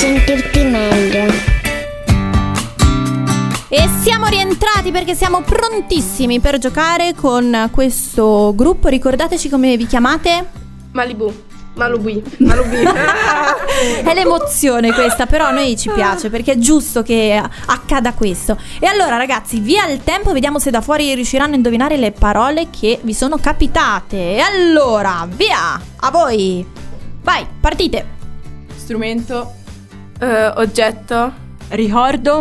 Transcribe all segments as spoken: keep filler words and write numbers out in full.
sentirti meglio. E siamo rientrati perché siamo prontissimi per giocare con questo gruppo. Ricordateci come vi chiamate? Malibu. Malubi. Malubi. È l'emozione questa, però a noi ci piace perché è giusto che accada questo. E allora ragazzi, via il tempo, vediamo se da fuori riusciranno a indovinare le parole che vi sono capitate. E allora, via, a voi. Vai, partite. Strumento. uh, Oggetto. Ricordo.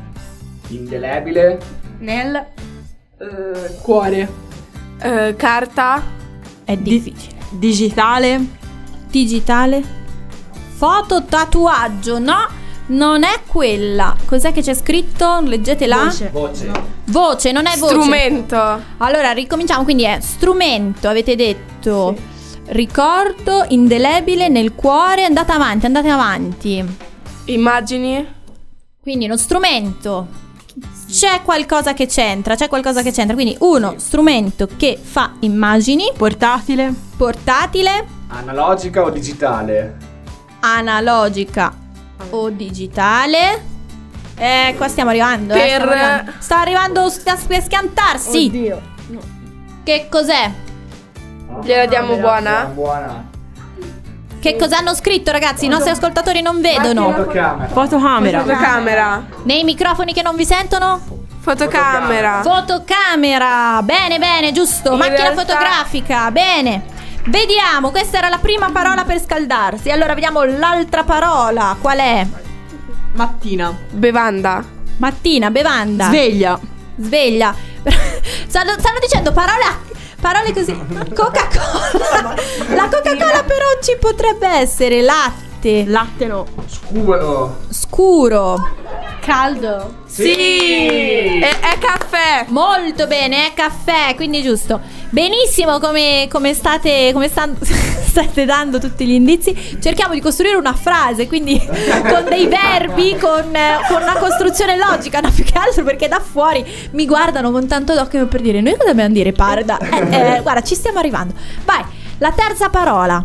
Indelebile. Nel uh, cuore. uh, Carta. È difficile. Digitale. Digitale. Foto, tatuaggio. No, non è quella. Cos'è che c'è scritto? Leggetela. Voce. Voce. Voce, non è voce. Strumento. Allora ricominciamo, quindi è strumento, avete detto. Sì. Ricordo, indelebile, nel cuore. Andate avanti, andate avanti. Immagini. Quindi uno strumento. C'è qualcosa che c'entra, c'è qualcosa che c'entra. Quindi uno strumento che fa immagini. Portatile. Portatile. Analogica o digitale? Analogica o digitale. Eh, qua stiamo arrivando, eh, Per- stiamo arrivando. Sta arrivando, sta per schiantarsi. Oddio. Che cos'è? Gliela diamo buona? Buona. Che cosa hanno scritto, ragazzi? I nostri ascoltatori non vedono. Fotocamera. Fotocamera. Fotocamera. Nei microfoni che non vi sentono? Fotocamera. Fotocamera. Bene, bene, giusto. In Macchina realtà- fotografica. Bene. Vediamo, questa era la prima parola per scaldarsi. Allora vediamo l'altra parola. Qual è? Mattina. Bevanda. Mattina, bevanda. Sveglia. Sveglia. Stanno, stanno dicendo parola, parole così. Coca-Cola. La Coca-Cola però ci potrebbe essere. Latte. Latte no. Scuro. Scuro. Caldo. Sì. È, è caffè. Molto bene, è caffè, quindi giusto. Benissimo, come, come state come stan- state dando tutti gli indizi. Cerchiamo di costruire una frase, quindi con dei verbi, con, eh, con una costruzione logica, no, più che altro perché da fuori mi guardano con tanto d'occhio per dire noi cosa dobbiamo dire, parda. Eh, eh, guarda, ci stiamo arrivando. Vai, la terza parola.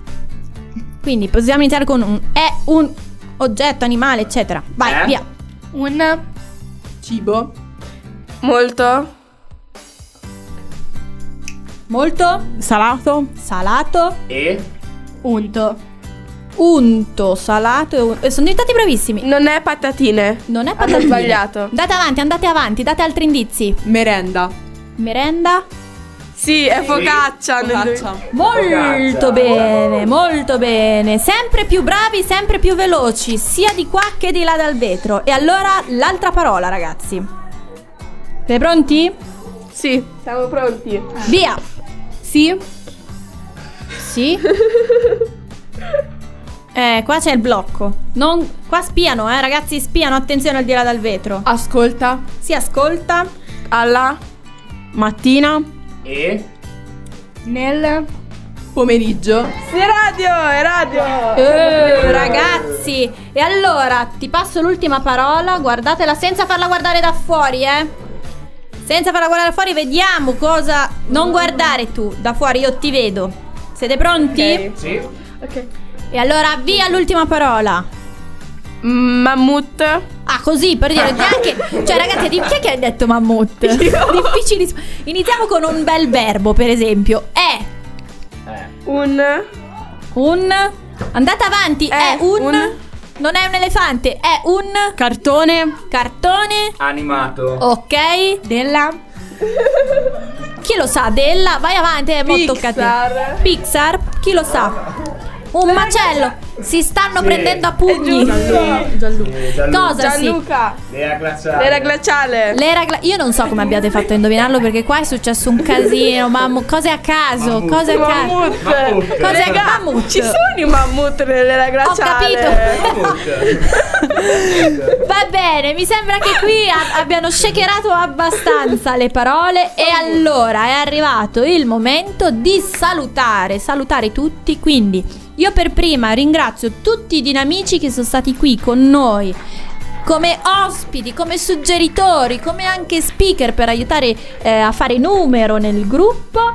Quindi possiamo iniziare con un è un oggetto, animale, eccetera. Vai, Eh? via. Un cibo. Molto. Molto Salato. salato. E Unto. Unto, salato e un- eh, sono diventati bravissimi. Non è patatine. Non è Hanno patatine. sbagliato. Andate avanti, andate avanti, date altri indizi. Merenda. Merenda. Sì, è focaccia. Focaccia. Molto Focaccia. bene, molto bene. Sempre più bravi, sempre più veloci, sia di qua che di là dal vetro. E allora l'altra parola, ragazzi. Siete pronti? Sì, siamo pronti. Via. Sì. Sì. Eh, qua c'è il blocco. Non, qua spiano, eh, ragazzi, spiano, attenzione al di là dal vetro. Ascolta. Si ascolta. Alla. Mattina. E Nel pomeriggio. Sì, radio, è radio. Eh, ragazzi, e allora ti passo l'ultima parola, guardatela senza farla guardare da fuori, eh. Senza farla guardare da fuori, vediamo cosa. Non guardare tu, da fuori io ti vedo. Siete pronti? Ok. sì. Ok. E allora via l'ultima parola. Mammut. Ah, così per dire neanche. Cioè, ragazzi, di- chi è che ha detto mammut? Difficilissimo. Iniziamo con un bel verbo, per esempio. È Eh. Un. un. Andate avanti, è, È un, un- non è un elefante, è un Cartone. cartone. Animato. Ok. Della. Chi lo sa? Della. Vai avanti, è molto toccati. Pixar. Pixar. Chi lo sa? Un macello. Si stanno Sì. prendendo a pugni. Giusto. Gianluca. Eh, Gianluca. Cosa sì? Gianluca. L'era glaciale. L'era glaciale. L'era gla- Io non so come abbiate fatto a indovinarlo perché qua è successo un casino. Mamma, cose a caso, Mammut. cose a caso. Mammut. Mammut. Cose a mammut. Ci sono i mammut nell'era glaciale. Mammut. Va bene, mi sembra che qui a- abbiano shakerato abbastanza le parole. E allora è arrivato il momento di salutare, salutare tutti. Quindi io per prima ringrazio tutti i dinamici che sono stati qui con noi come ospiti, come suggeritori, come anche speaker per aiutare eh, a fare numero nel gruppo.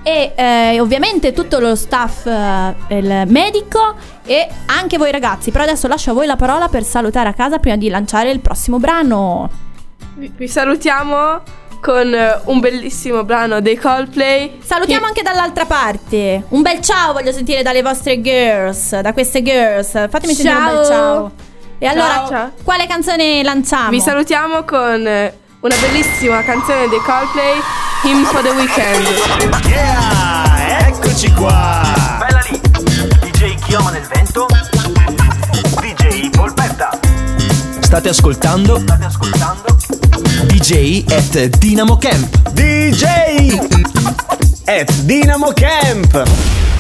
e eh, ovviamente tutto lo staff, eh, il medico e anche voi ragazzi. Però adesso lascio a voi la parola per salutare a casa prima di lanciare il prossimo brano. Vi, vi salutiamo con eh, un bellissimo brano dei Coldplay. Salutiamo Che- anche dall'altra parte. Un bel ciao voglio sentire dalle vostre girls, da queste girls. Fatemi sentire un bel Ciao. ciao. E allora, Ciao. quale canzone lanciamo? Vi salutiamo con eh, una bellissima canzone dei Coldplay, Hymn for the Weekend. Yeah, eccoci qua. Bella lì, D J Chioma nel vento, D J Polpetta. State ascoltando State ascoltando D J at Dynamo Camp. D J at Dynamo Camp.